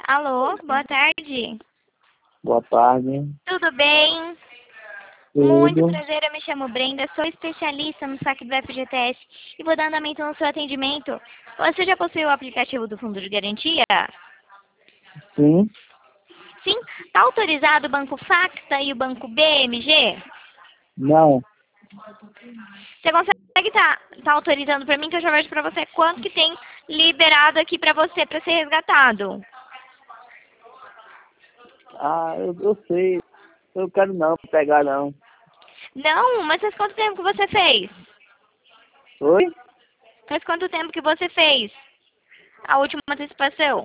Alô, boa tarde. Boa tarde. Tudo bem? Muito Tudo. prazer, eu me chamo Brenda, sou especialista no saque do FGTS e vou dar andamento no seu atendimento. Você já possui o aplicativo do Fundo de Garantia? Sim. Sim? Está autorizado o Banco Facta e o Banco BMG? Não. Você consegue tá autorizando para mim que eu já vejo para você quanto que tem liberado aqui para você para ser resgatado? Eu sei. Eu quero não pegar não. Não, mas faz quanto tempo que você fez? Oi? Faz quanto tempo que você fez a última antecipação?